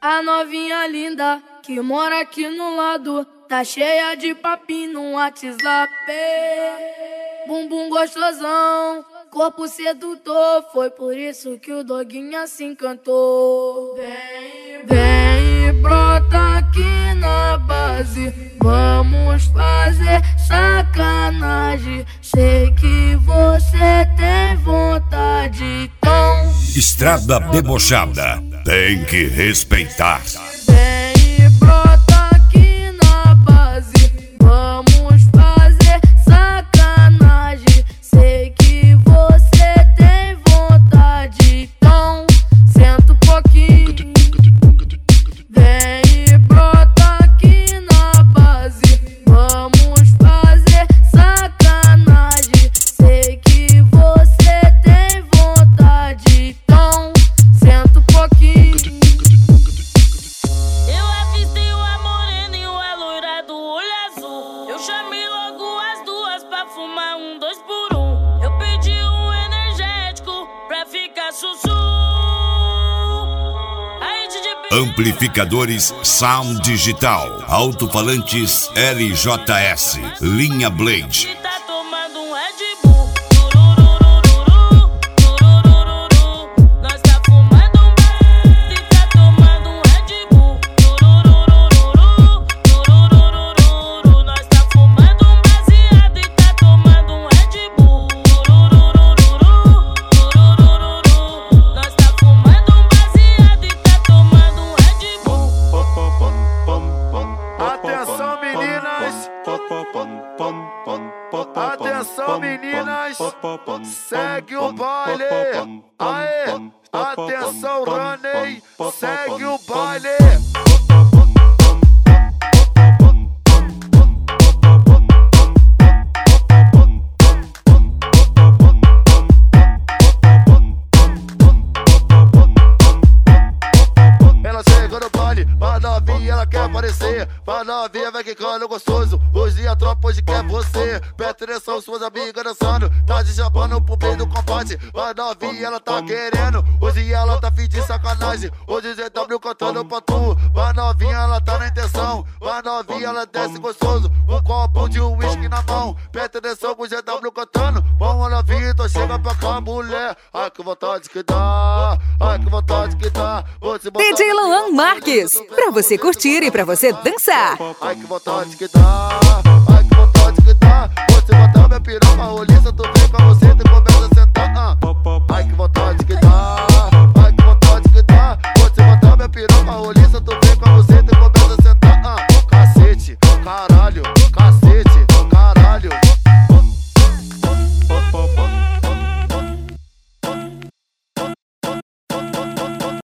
A novinha linda que mora aqui no lado tá cheia de papinho no WhatsApp. Bumbum gostosão, corpo sedutor, foi por isso que o doguinho se encantou. Vem e brota aqui na base, vamos fazer sacanagem. Sei que você tem vontade, então Estrada debochada, tem que respeitar. vem e brota aqui na base, vamos fazer sacanagem. Sei que você tem vontade, então senta um pouquinho. Vem e brota aqui na base, vamos fazer sacanagem. Sei que você tem vontade, então senta um pouquinho. Eu avistei uma morena e uma loira do olho azul. Eu chamei logo as duas pra fumar 2 por 1. Eu pedi um energético pra ficar sussu. Aí DJ Amplificadores Sound Digital, alto-falantes LJS, linha Blade. tá tomando um Red Bull. Tururururu, tururururu. Nós tá fumando um baseado e tá tomando um Red Bull. Tururururu, tururururu. Nós tá fumando um baseado e tá tomando um Red Bull. Tururururu, tururururu. Nós tá fumando um baseado e tá tomando um Red Bull. Atenção meninas, atenção meninas, segue o baile. Aê, atenção Roney, segue o baile. Ela chega no baile, a novinha ela quer aparecer. A novinha vai quicando gostoso, hoje a tropa hoje quer você. Presta atenção, suas amigas dançando, tá de chapando pro meio do combate. A novinha ela tá querendo, hoje ela tá fim de sacanagem. Hoje o ZW cantando pra tu, a novinha ela tá na intenção. A novinha ela desce gostoso, um copo de uísque na mão. Presta atenção com o ZW cantando, vamos novinha, então chega pra cá mulher. Ai que vontade que dá, ai que vontade que dá. DJ Luan Marques, pra você curtir e pra você dançar. Ai que vontade que dá, ai que vontade que dá. Você botar minha piroca roliça, tu vem com você e começa a sentar. Ai que vontade que dá, ai que vontade que dá. Você botar minha piroca roliça, tu vem com você e começa a sentar.